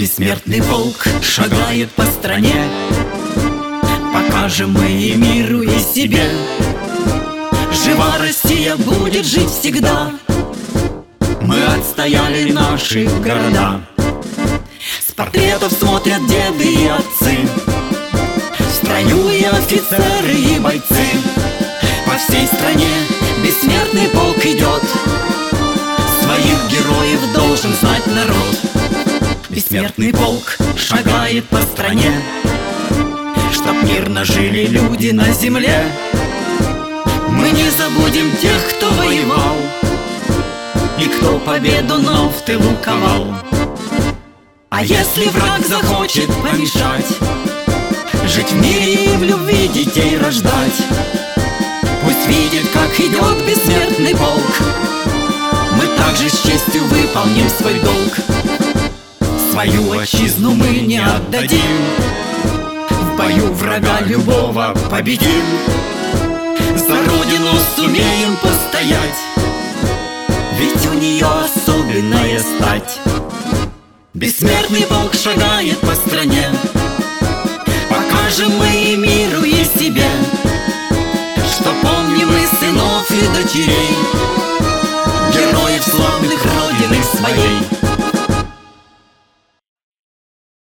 Бессмертный полк шагает по стране. Покажем мы и миру, и себе. Жива Россия будет жить всегда. Мы отстояли наши города. С портретов смотрят деды и отцы, в строю и офицеры, и бойцы. По всей стране бессмертный полк идет. Своих героев должен знать народ. Бессмертный полк шагает по стране, чтоб мирно жили люди на земле. Мы не забудем тех, кто воевал, и кто победу нам в тылу ковал. А если враг захочет помешать жить в мире и в любви детей рождать, пусть видит, как идет бессмертный полк. Мы также с честью выполним свой долг. Свою отчизну мы не отдадим, в бою врага любого победим. За родину сумеем постоять, ведь у нее особенная стать. Бессмертный полк шагает по стране. Покажем мы и миру, и себе, что помним мы сынов и дочерей.